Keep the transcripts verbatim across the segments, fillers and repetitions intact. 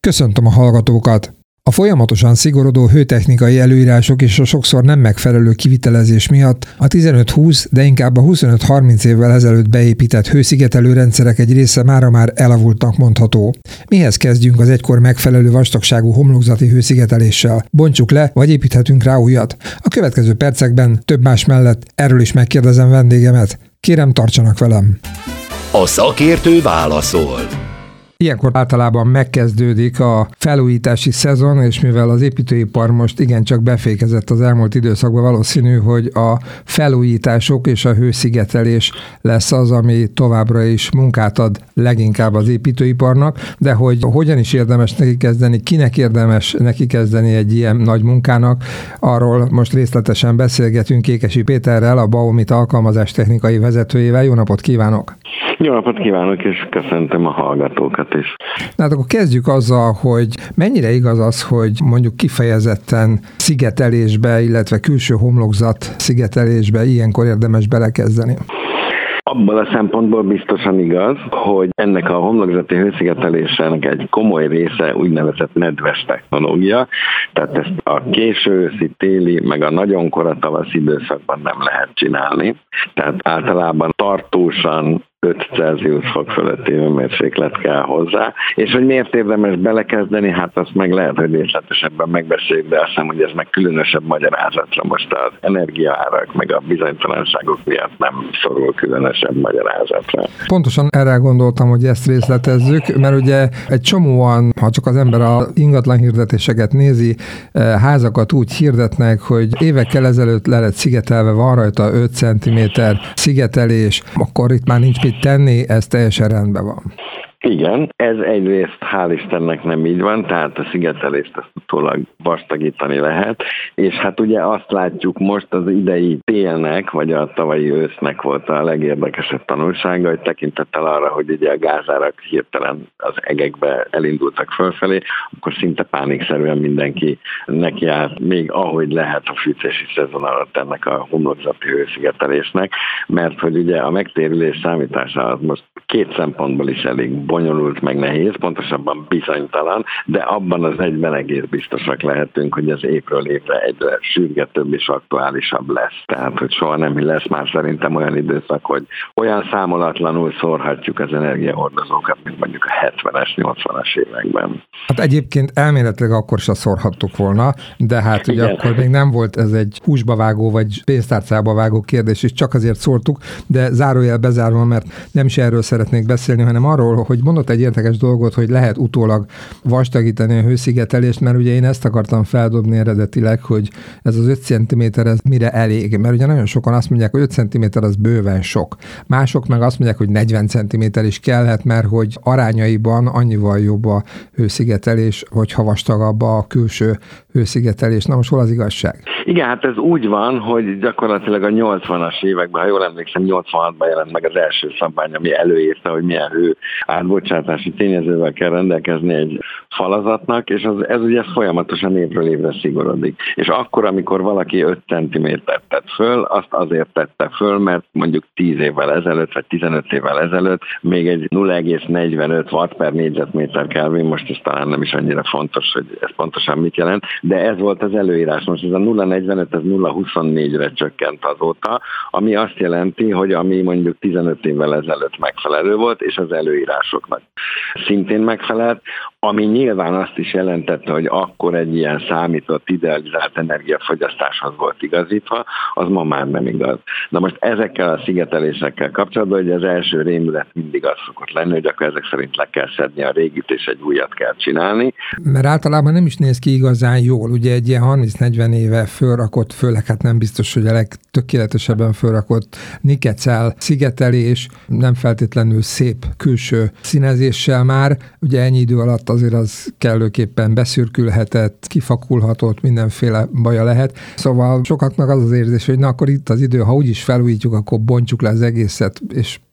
Köszöntöm a hallgatókat! A folyamatosan szigorodó hőtechnikai előírások és a sokszor nem megfelelő kivitelezés miatt a tizenöt-húsz, de inkább a huszonöt-harminc évvel ezelőtt beépített hőszigetelő rendszerek egy része mára már elavultnak mondható. Mihez kezdjünk az egykor megfelelő vastagságú homlokzati hőszigeteléssel? Bontsuk le, vagy építhetünk rá újat? A következő percekben több más mellett erről is megkérdezem vendégemet. Kérem, tartsanak velem! A szakértő válaszol. Ilyenkor általában megkezdődik a felújítási szezon, és mivel az építőipar most igencsak befékezett az elmúlt időszakban, valószínű, hogy a felújítások és a hőszigetelés lesz az, ami továbbra is munkát ad leginkább az építőiparnak, de hogy hogyan is érdemes neki kezdeni, kinek érdemes neki kezdeni egy ilyen nagy munkának, arról most részletesen beszélgetünk Kékesi Péterrel, a Baumit alkalmazástechnikai vezetőjével. Jó napot kívánok! Jó napot kívánok, és köszöntöm a hallgatókat is. Na hát akkor kezdjük azzal, hogy mennyire igaz az, hogy mondjuk kifejezetten szigetelésbe, illetve külső homlokzat szigetelésbe ilyenkor érdemes belekezdeni? Abból a szempontból biztosan igaz, hogy ennek a homlokzati hőszigetelésnek egy komoly része úgynevezett nedves technológia, tehát ezt a késő őszi, téli, meg a nagyon kora tavaszi időszakban nem lehet csinálni. Tehát általában tartósan öt Celsius fok fölötti hőmérséklet kell hozzá. És hogy miért érdemes belekezdeni, hát azt meg lehet, hogy részletesebben megbeszéljük, de azt hiszem, hogy ez meg különösebb magyarázatra most az energiaárak, meg a bizonytalanságok miatt nem szorul különösebb magyarázatra. Pontosan erre gondoltam, hogy ezt részletezzük, mert ugye egy csomóan, ha csak az ember a ingatlan hirdetéseket nézi, házakat úgy hirdetnek, hogy évekkel ezelőtt le lett szigetelve, van rajta öt centiméter szigetelés, akkor itt már nincs mit tenni, ez teljesen rendben van. Igen, ez egyrészt hál' Istennek nem így van, tehát a szigetelést ezt utólag vastagítani lehet, és hát ugye azt látjuk most az idei télnek, vagy a tavalyi ősznek volt a legérdekesebb tanulsága, hogy tekintettel arra, hogy ugye a gázárak hirtelen az egekbe elindultak fölfelé, akkor szinte pánikszerűen mindenki nekiállt, még ahogy lehet a fűtési szezon alatt ennek a homlokzati hőszigetelésnek, mert hogy ugye a megtérülés számítása az most két szempontból is elég bonyolult, meg nehéz, pontosabban bizonytalan, de abban az egyben egész biztosak lehetünk, hogy az évről évre egyre sürgetőbb és aktuálisabb lesz. Tehát, hogy soha nem lesz már szerintem olyan időszak, hogy olyan számolatlanul szórhatjuk az energiahordozókat, mint mondjuk a hetvenes, nyolcvanas években. Hát egyébként elméletileg akkor se szórhattuk volna, de hát ugye igen, akkor még nem volt ez egy húsba vágó vagy pénztárcába vágó kérdés, és csak azért szórtuk, de zárójel bezárva, mert nem is erről szeretnék beszélni, hanem arról, hogy mondott egy érdekes dolgot, hogy lehet utólag vastagítani a hőszigetelést, mert ugye én ezt akartam feldobni eredetileg, hogy ez az öt centiméter, ez mire elég, mert ugye nagyon sokan azt mondják, hogy öt centiméter az bőven sok. Mások meg azt mondják, hogy negyven centiméter is kellhet, mert hogy arányaiban annyival jobb a hőszigetelés, hogyha vastagabb a külső hőszigetelés. Na most hol az igazság? Igen, hát ez úgy van, hogy gyakorlatilag a nyolcvanas években, ha jól emlékszem, nyolcvanhatban jelent meg az első szabvány, ami előírta, hogy milyen hő átbocsátási tényezővel kell rendelkezni egy falazatnak, és az, ez ugye folyamatosan évről évre szigorodik. És akkor, amikor valaki öt centimétert tett föl, azt azért tette föl, mert mondjuk tíz évvel ezelőtt, vagy tizenöt évvel ezelőtt még egy nulla egész negyvenöt watt per négyzetméter Kelvin, most ez talán nem is annyira fontos, hogy ez pontosan mit jelent, de ez volt az előírás. Most ez a nulla egész negyvenöt, ez nulla egész huszonnégyre csökkent azóta, ami azt jelenti, hogy ami mondjuk tizenöt évvel ezelőtt megfelelő volt, és az előírásoknak szintén megfelelt, ami nyilván azt is jelentette, hogy akkor egy ilyen számított, idealizált energiafogyasztáshoz volt igazítva, az ma már nem igaz. Na most ezekkel a szigetelésekkel kapcsolatban, hogy az első rémület mindig az szokott lenni, hogy akkor ezek szerint le kell szedni a régit, és egy újat kell csinálni. Mert általában nem is néz ki igazán jól. Ugye egy ilyen harminc-negyven éve fölrakott, főleg hát nem biztos, hogy a legtökéletesebben fölrakott nikecel szigetelés, nem feltétlenül szép külső színezéssel már, ugye ennyi idő alatt azért az kellőképpen beszürkülhetett, kifakulhatott, mindenféle baja lehet. Szóval sokaknak az az érzés, hogy na akkor itt az idő, ha úgyis felújítjuk, akkor bontsuk le az egészet, és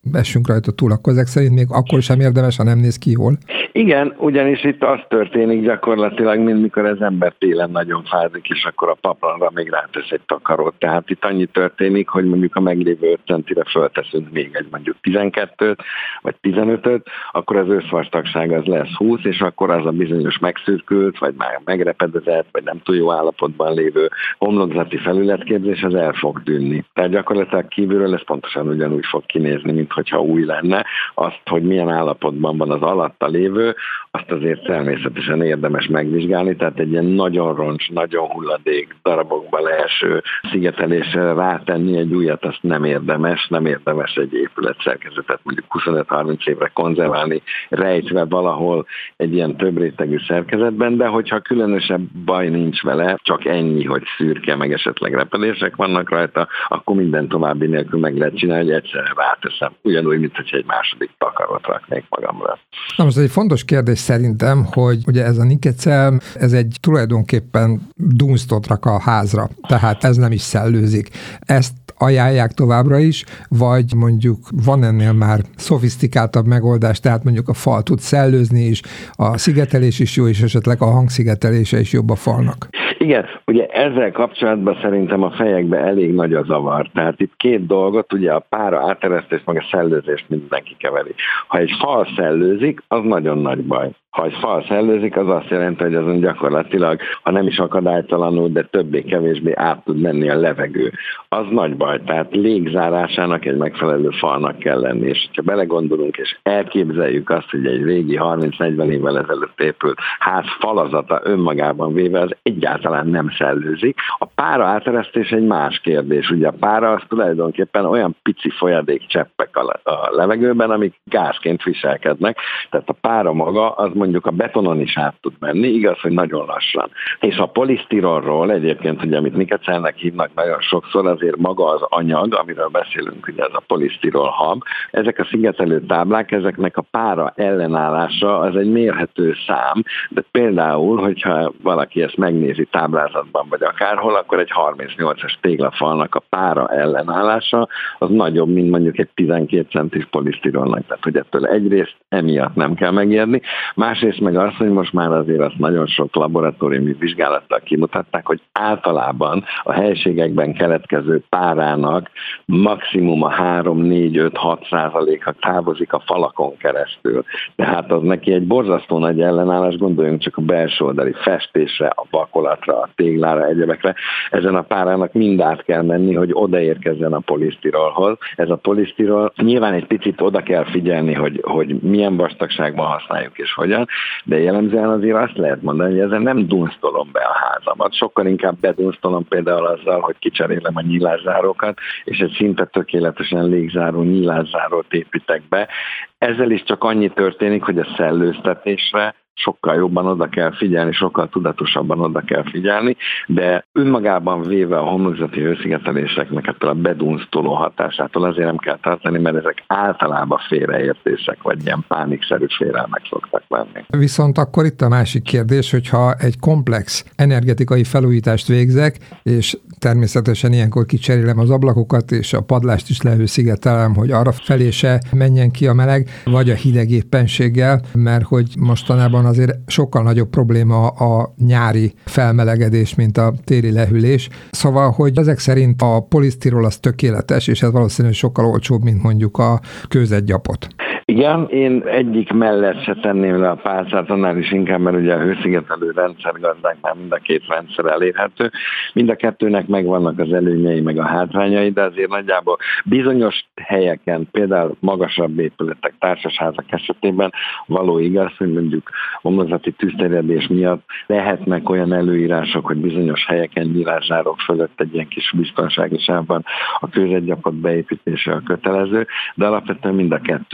essünk rajta túl, akkor ezek szerint még akkor sem érdemes, ha nem néz ki jól? Igen, ugyanis itt az történik gyakorlatilag, mint mikor az ember télen nagyon fázik, és akkor a paplanra még rátesz egy takarót. Tehát itt annyi történik, hogy mondjuk a meglévő öt centire fölteszünk még egy mondjuk tizenkettőt, vagy tizenötöt, akkor az összvastagság az lesz húsz, és akkor az a bizonyos megszürkült, vagy már megrepedezett, vagy nem túl jó állapotban lévő homlokzati felületképzés, az el fog tűnni. Tehát gyakorlatilag kívülről ez pontosan ugyanúgy fog kinézni, mint hogyha új lenne. Azt, hogy milyen állapotban van az alatta lévő, azt azért természetesen érdemes megvizsgálni, tehát egy ilyen nagyon roncs, nagyon hulladék darabokba leeső szigetelésre rátenni egy újat, azt nem érdemes, nem érdemes egy épületszerkezetet mondjuk huszonöt-harminc évre konzerválni, rejtve valahol egy ilyen több rétegű szerkezetben, de hogyha különösebb baj nincs vele, csak ennyi, hogy szürke, meg esetleg repedések vannak rajta, akkor minden további nélkül meg lehet csinálni, hogy egyszerre ráteszem. Ugyanúgy, mint hogy egy második takarót raknék magamra. Na most egy fontos kérdés szerintem, hogy ugye ez a nikecel, ez egy tulajdonképpen dunsztot rak a házra, tehát ez nem is szellőzik. Ezt ajánlják továbbra is, vagy mondjuk van ennél már szofisztikáltabb megoldás, tehát mondjuk a fal tud szellőzni is, a szigetelés is jó, és esetleg a hangszigetelése is jobb a falnak. Igen, ugye ezzel kapcsolatban szerintem a fejekben elég nagy a zavar. Tehát itt két dolgot, ugye a pára áteresztést, meg a szellőzést mindenki keveri. Ha egy fal szellőzik, az nagyon nagy baj. Ha egy fal szellőzik, az azt jelenti, hogy azon gyakorlatilag, ha nem is akadálytalanul, de többé-kevésbé át tud menni a levegő. Az nagy baj, tehát légzárásának egy megfelelő falnak kell lenni. És ha belegondolunk, és elképzeljük azt, hogy egy régi harminc-negyven évvel ezelőtt épült ház falazata önmagában véve az egyáltalán nem szellőzik. A pára áteresztés egy más kérdés. Ugye a pára az tulajdonképpen olyan pici folyadék cseppek a levegőben, amik gázként viselkednek. Tehát a pára maga az mondjuk a betonon is át tud menni, igaz, hogy nagyon lassan. És a polisztirolról egyébként, ugye, amit nikecelnek hívnak nagyon sokszor, azért maga az anyag, amiről beszélünk, ugye ez a polisztirol hab, ezek a szigetelő táblák, ezeknek a pára ellenállása az egy mérhető szám, de például, hogyha valaki ezt megnézi táblázatban vagy akárhol, akkor egy harmincnyolcas téglafalnak a pára ellenállása az nagyobb, mint mondjuk egy tizenkét centis polisztirolnak, tehát hogy ettől egyrészt emiatt nem kell megijedni. Másrészt meg az, hogy most már azért azt nagyon sok laboratóriumi vizsgálattal kimutatták, hogy általában a helységekben keletkező párának maximum a három, négy, öt, hat százaléka távozik a falakon keresztül. Tehát az neki egy borzasztó nagy ellenállás, gondoljunk csak a belső oldali festésre, a vakolatra, a téglára, egyebekre. Ezen a párának mind át kell menni, hogy odaérkezzen a polisztirolhoz. Ez a polisztirol nyilván egy picit oda kell figyelni, hogy, hogy milyen vastagságban használjuk és hogyan, de jellemzően azért azt lehet mondani, hogy ezen nem dunsztolom be a házamat. Sokkal inkább bedunsztolom például azzal, hogy kicserélem a nyílászárókat, és egy szinte tökéletesen légzáró nyílászárót építek be. Ezzel is csak annyi történik, hogy a szellőztetésre sokkal jobban oda kell figyelni, sokkal tudatosabban oda kell figyelni, de önmagában véve a homlokzati hőszigeteléseknek ettől a bedunsztoló hatásától azért nem kell tartani, mert ezek általában félreértések, vagy ilyen pánikszerű félelmek szoktak lenni. Viszont akkor itt a másik kérdés, hogyha egy komplex energetikai felújítást végzek, és természetesen ilyenkor kicserélem az ablakokat, és a padlást is lehőszigetelem, hogy arra felé se menjen ki a meleg, vagy a hideg éppenséggel, mert hogy mostanában azért sokkal nagyobb probléma a nyári felmelegedés, mint a téli lehűlés. Szóval, hogy ezek szerint a polisztirol az tökéletes, és ez valószínűleg sokkal olcsóbb, mint mondjuk a kőzetgyapot. Igen, én egyik mellett se tenném le a pálcát, annál is inkább, mert ugye a hőszigetelő rendszergazdáknál mind a két rendszer elérhető. Mind a kettőnek megvannak az előnyei, meg a hátrányai, de azért nagyjából bizonyos helyeken, például magasabb épületek, társasházak esetében való igaz, hogy mondjuk homlokzati tűzterjedés miatt lehetnek olyan előírások, hogy bizonyos helyeken nyílászárok fölött egy ilyen kis biztonsági sávban a kőzetgyapot beépítése a kötelező, de alapvetően mind a kettőről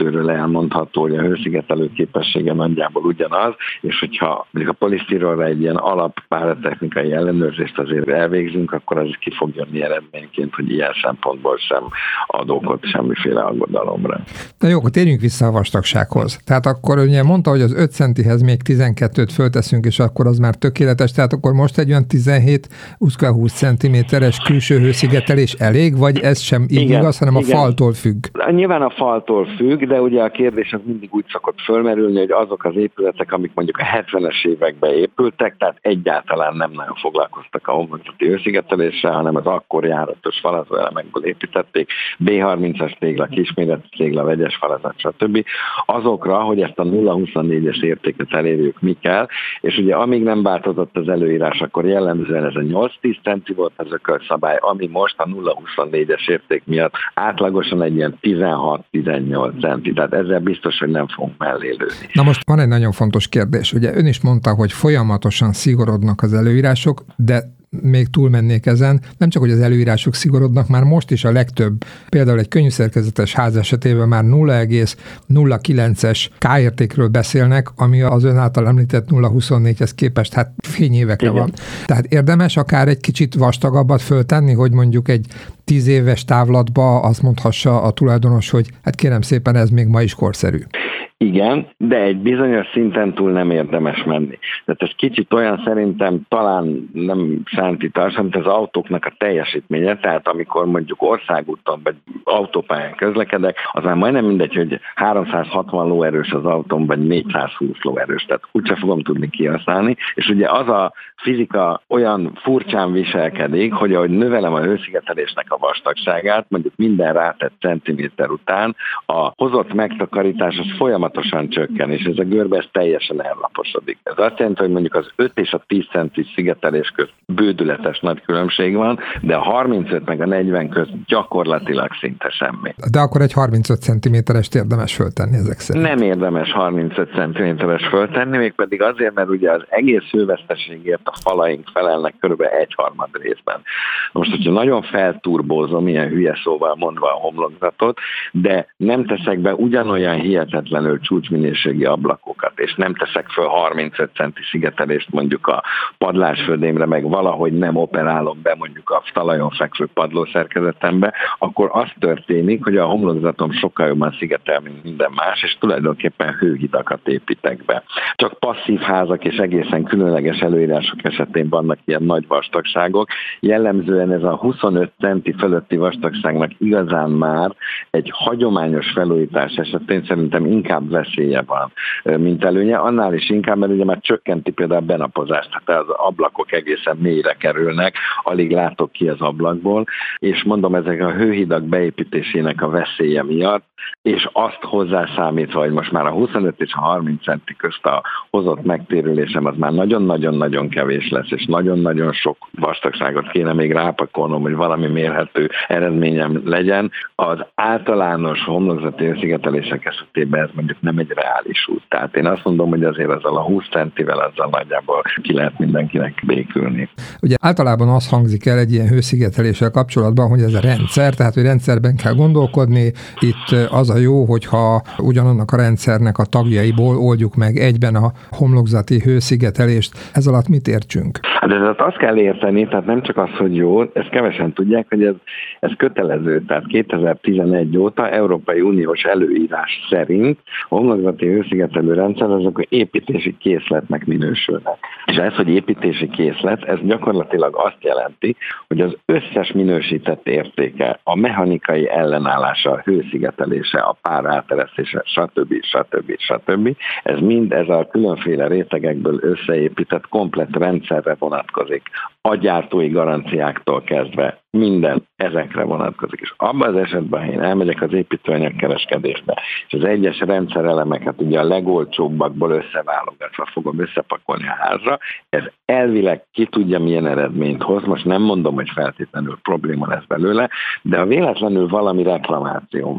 elmondható, hogy a hőszigetelő képessége nagyjából ugyanaz, és hogyha mondjuk a polisztirolra egy ilyen alap páratechnikai ellenőrzést azért elvégzünk, akkor az ki fog jönni eredményként, hogy ilyen szempontból sem ad okot semmiféle aggodalomra. Na jó, akkor térjünk vissza a vastagsághoz. Tehát akkor ugye mondta, hogy az öt centihez még tizenkettőt fölteszünk, és akkor az már tökéletes, tehát akkor most egy olyan tizenhét húsz centiméteres külső hőszigetelés elég, vagy ez sem így igen, igaz, hanem igen. a faltól függ? Nyilván a faltól függ, de ugye a kérdés az mindig úgy szokott fölmerülni, hogy azok az épületek, amik mondjuk a hetvenes években épültek, tehát egyáltalán nem nagyon foglalkoztak a homlokzati hőszigeteléssel, hanem az akkor járatos falazóelemekből építették, bé harmincas tégla, kisméretű tégla, vegyes falazat, stb. Azokra, hogy ezt a nulla huszonnégyes értéket elérjük, mi kell, és ugye amíg nem változott az előírás, akkor jellemzően ez a nyolc-tíz centi volt az ökölszabály, ami most a nulla huszonnégyes érték miatt átlagosan egy ilyen tizenhat-tizennyolc centi, tehát ezzel biztos, hogy nem fogunk mellé lőni. Na most van egy nagyon fontos kérdés. Ugye ön is mondta, hogy folyamatosan szigorodnak az előírások, de még túlmennék ezen, nem csak, hogy az előírások szigorodnak, már most is a legtöbb, például egy könnyűszerkezetes ház esetében már nulla egész nulla kilences K-értékről beszélnek, ami az ön által említett nulla huszonnégyhez képest hát fényévekre van. Tehát érdemes akár egy kicsit vastagabbat föltenni, hogy mondjuk egy tíz éves távlatba azt mondhassa a tulajdonos, hogy hát kérem szépen, ez még ma is korszerű. Igen, de egy bizonyos szinten túl nem érdemes menni. Tehát ez kicsit olyan szerintem talán nem sántítás, mint az autóknak a teljesítménye, tehát amikor mondjuk országúton vagy autópályán közlekedek, az már majdnem mindegy, hogy háromszázhatvan lóerős az autón, vagy négyszázhúsz lóerős, tehát úgyse fogom tudni kihasználni, és ugye az a fizika olyan furcsán viselkedik, hogy ahogy növelem a hőszigetelésnek a vastagságát, mondjuk minden rátett centiméter után, a hozott megtakarítás az folyamatosan csökken, és ez a görbe ez teljesen ellaposodik. Ez azt jelenti, hogy mondjuk az öt és a tíz centis szigetelés közt bődületes nagy különbség van, de a harmincöt meg a negyven közt gyakorlatilag szinte semmi. De akkor egy harmincöt centiméterest érdemes föltenni ezek szerint? Nem érdemes harmincöt centiméteres föltenni, mégpedig azért, mert ugye az egész hőveszteségért a falaink felelnek körülbelül egyharmad részben. Most, hogyha nagyon felturbózom, ilyen hülye szóval mondva a homlokzatot, de nem teszek be ugyanolyan hihetetlenül csúcsminőségi ablakokat, és nem teszek föl harmincöt centi szigetelést mondjuk a padlásföldémre, meg valahogy nem operálom be mondjuk a talajon fekvő padlószerkezetembe, akkor az történik, hogy a homlokzatom sokkal jobban szigetel, mint minden más, és tulajdonképpen hőhidakat építek be. Csak passzív házak és egészen különleges előírások esetén vannak ilyen nagy vastagságok. Jellemzően ez a huszonöt centi fölötti vastagságnak igazán már egy hagyományos felújítás esetén szerintem inkább veszélye van, mint előnye. Annál is inkább, mert ugye már csökkenti például a benapozást, tehát az ablakok egészen mélyre kerülnek, alig látok ki az ablakból, és mondom, ezek a hőhidak beépítésének a veszélye miatt, és azt hozzászámítva, hogy most már a huszonöt és a harminc centi közt a hozott megtérülésem az már nagyon-nagyon-nagyon kevés lesz, és nagyon-nagyon sok vastagságot kéne még rápakolnom, hogy valami mérhető eredményem legyen. Az általános homlokzati hőszigetelések esetében ez mondjuk nem egy reális út. Tehát én azt mondom, hogy azért azzal a húsz centivel azzal nagyjából ki lehet mindenkinek békülni. Ugye általában az hangzik el egy ilyen hőszigeteléssel kapcsolatban, hogy ez a rendszer, tehát hogy rendszerben kell gondolkodni. Itt az a jó, hogyha ugyanannak a rendszernek a tagjaiból oldjuk meg egyben a homlokzati hőszigetelést. Ez alatt mit értsünk? Hát ez azt kell érteni, tehát nem csak az, hogy jó, ezt kevesen tudják, hogy ez, ez kötelező, tehát kétezer-tizenegy óta Európai Uniós előírás szerint a homlokzati hőszigetelő rendszer azok építési készletnek minősülnek. És ez, hogy építési készlet, ez gyakorlatilag azt jelenti, hogy az összes minősített értéke, a mechanikai ellenállása, a hőszigetelése, a pár áteresztése, stb. stb. stb. Ez mind ez a különféle rétegekből összeépített komplett rendszerre vonatkozik. A gyártói garanciáktól kezdve minden ezekre vonatkozik. És abban az esetben, ha én elmegyek az építőanyagkereskedésbe, és az egyes rendszerelemeket ugye a legolcsóbbakból összeválogatva fogom összepakolni a házra, ez elvileg ki tudja, milyen eredményt hoz. Most nem mondom, hogy feltétlenül probléma lesz belőle, de ha véletlenül valami reklamációm van,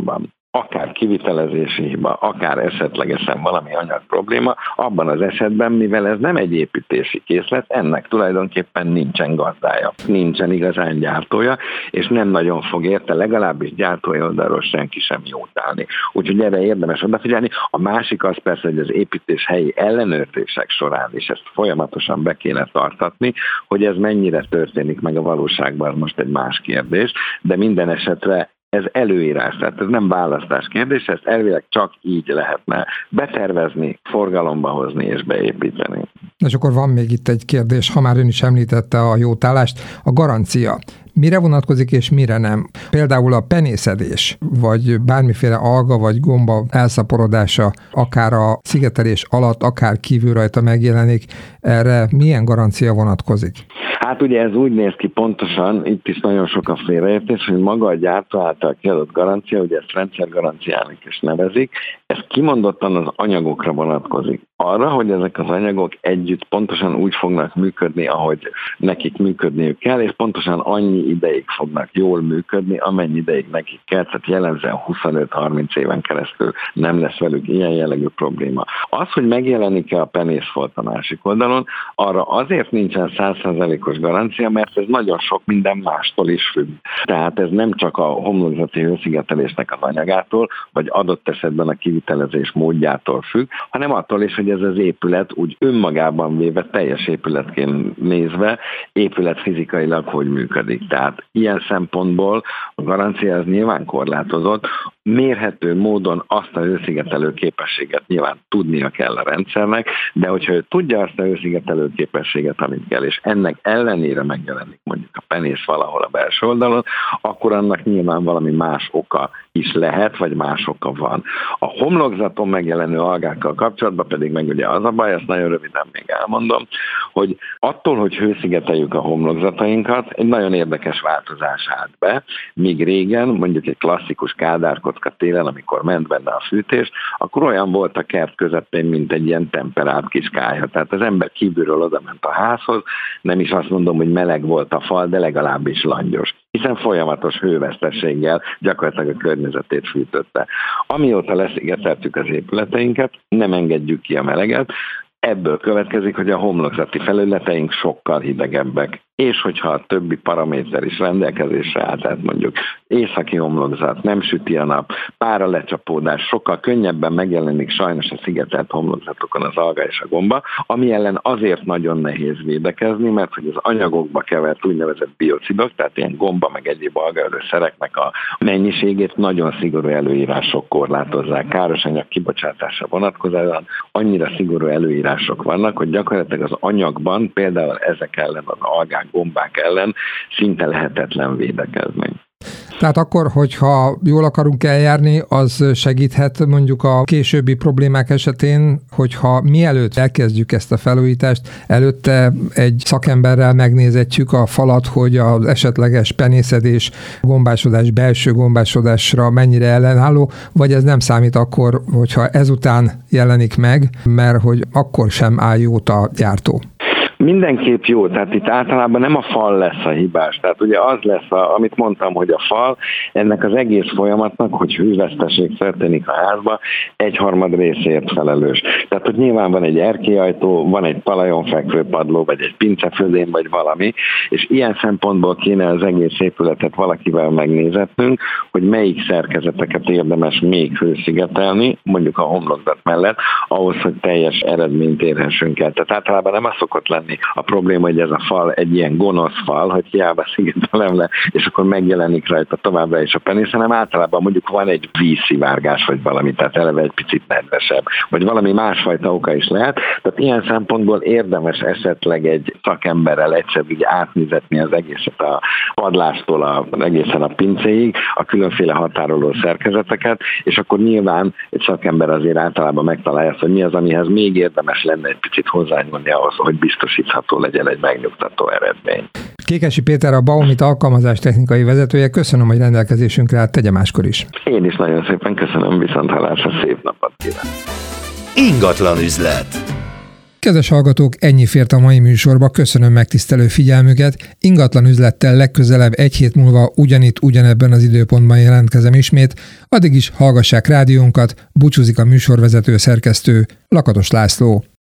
akár kivitelezési hiba, akár esetlegesen valami anyag probléma, abban az esetben, mivel ez nem egy építési készlet, ennek tulajdonképpen nincsen gazdája, nincsen igazán gyártója, és nem nagyon fog érte, legalábbis gyártói oldalról senki sem jót állni. Úgyhogy erre érdemes odafigyelni. A másik az persze, hogy az építés helyi ellenőrzések során is ezt folyamatosan be kéne tartatni, hogy ez mennyire történik meg a valóságban, most egy más kérdés, de minden esetre ez előírás, tehát ez nem választás kérdés, ezt elvileg csak így lehetne betervezni, forgalomba hozni és beépíteni. És akkor van még itt egy kérdés, ha már ön is említette a jótállást, a garancia. Mire vonatkozik és mire nem? Például a penészedés, vagy bármiféle alga vagy gomba elszaporodása, akár a szigetelés alatt, akár kívül rajta megjelenik, erre milyen garancia vonatkozik? Hát ugye ez úgy néz ki pontosan, itt is nagyon sok a félreértés, hogy maga a gyártó által kiadott garancia, ugye ezt rendszergaranciának is nevezik, ez kimondottan az anyagokra vonatkozik. Arra, hogy ezek az anyagok együtt pontosan úgy fognak működni, ahogy nekik működniük kell, és pontosan annyi ideig fognak jól működni, amennyi ideig nekik kell, tehát jellemzően huszonöt-harminc éven keresztül nem lesz velük ilyen jellegű probléma. Az, hogy megjelenik-e a penészfolt a másik oldalon, arra azért nincsen száz százalékos garancia, mert ez nagyon sok minden mástól is függ. Tehát ez nem csak a homlokzati hőszigetelésnek az anyagától, vagy adott esetben a kivitelezés módjától függ, hanem attól is, hogy ez az épület úgy önmagában véve, teljes épületként nézve, épület fizikailag hogy működik. Tehát ilyen szempontból a garancia az nyilván korlátozott, mérhető módon azt a hőszigetelő képességet nyilván tudnia kell a rendszernek, de hogyha ő tudja azt a hőszigetelő képességet, amit kell, és ennek ellenére megjelenik mondjuk a penész valahol a belső oldalon, akkor annak nyilván valami más oka is lehet, vagy más oka van. A homlokzaton megjelenő algákkal kapcsolatban pedig meg ugye az a baj, ezt nagyon röviden még elmondom, hogy attól, hogy hőszigeteljük a homlokzatainkat, egy nagyon érdekes változás állt be, míg régen, mondjuk egy klasszikus kádárkocka télen, amikor ment benne a fűtés, akkor olyan volt a kert közepén, mint egy ilyen temperált kis kályha. Tehát az ember kívülről oda ment a házhoz, nem is azt mondom, hogy meleg volt a fal, de legalábbis langyos, hiszen folyamatos hőveszteséggel gyakorlatilag a környezetét fűtötte. Amióta leszigeteltük az épületeinket, nem engedjük ki a meleget, ebből következik, hogy a homlokzati felületeink sokkal hidegebbek. És hogyha a többi paraméter is rendelkezésre áll, tehát mondjuk északi homlokzat, nem süti a nap, pára lecsapódás, sokkal könnyebben megjelenik sajnos a szigetelt homlokzatokon az alga és a gomba, ami ellen azért nagyon nehéz védekezni, mert hogy az anyagokba kevert úgynevezett biocidok, tehát ilyen gomba meg egyéb algaölő szereknek a mennyiségét nagyon szigorú előírások korlátozzák. Káros anyag kibocsátása vonatkozóan annyira szigorú előírások vannak, hogy gyakorlatilag az anyagban, például ezek ellen, az algák, gombák ellen szinte lehetetlen védekezni. Tehát akkor, hogyha jól akarunk eljárni, az segíthet mondjuk a későbbi problémák esetén, hogyha mielőtt elkezdjük ezt a felújítást, előtte egy szakemberrel megnézetjük a falat, hogy az esetleges penészedés, gombásodás, belső gombásodásra mennyire ellenálló, vagy ez nem számít akkor, hogyha ezután jelenik meg, mert hogy akkor sem áll jót a gyártó. Mindenképp jó, tehát itt általában nem a fal lesz a hibás, tehát ugye az lesz, a, amit mondtam, hogy a fal ennek az egész folyamatnak, hogy hőveszteség történik a házba, egyharmad részért felelős. Tehát, hogy nyilván van egy erkélyajtó, van egy talajon fekvő padló, vagy egy pincefödén, vagy valami, és ilyen szempontból kéne az egész épületet valakivel megnézetnünk, hogy melyik szerkezeteket érdemes még hőszigetelni, mondjuk a homlokzat mellett, ahhoz, hogy teljes eredményt érhessünk el. Tehát általában nem az szokott lenni a probléma, hogy ez a fal egy ilyen gonosz fal, hogy hiába szigetelem le, és akkor megjelenik rajta továbbra is a penész, hanem általában mondjuk van egy vízszivárgás, vagy valami, tehát eleve egy picit nedvesebb, vagy valami másfajta oka is lehet. Tehát ilyen szempontból érdemes esetleg egy szakemberrel egyszer ugye átnézetni az egészet a padlástól a, egészen a pincéig, a különféle határoló szerkezeteket, és akkor nyilván egy szakember azért általában megtalálja azt, hogy mi az, amihez még érdemes lenne egy picit hozzányúlni ahhoz, hogy biztosítható legyen egy megnyugtató eredmény. Kékesi Péter, a Baumit alkalmazás technikai vezetője. Köszönöm, hogy rendelkezésünkre állt, tegye máskor is. Én is nagyon szépen köszönöm, viszonthallásra, szép napot kívánok. Ingatlan üzlet. Kedves hallgatók, ennyi fért a mai műsorba, köszönöm megtisztelő figyelmüket. Ingatlan üzlettel legközelebb egy hét múlva ugyanitt, ugyanebben az időpontban jelentkezem ismét. Addig is hallgassák rádiónkat, búcsúzik a műsorvezető szerkesztő Lakatos László.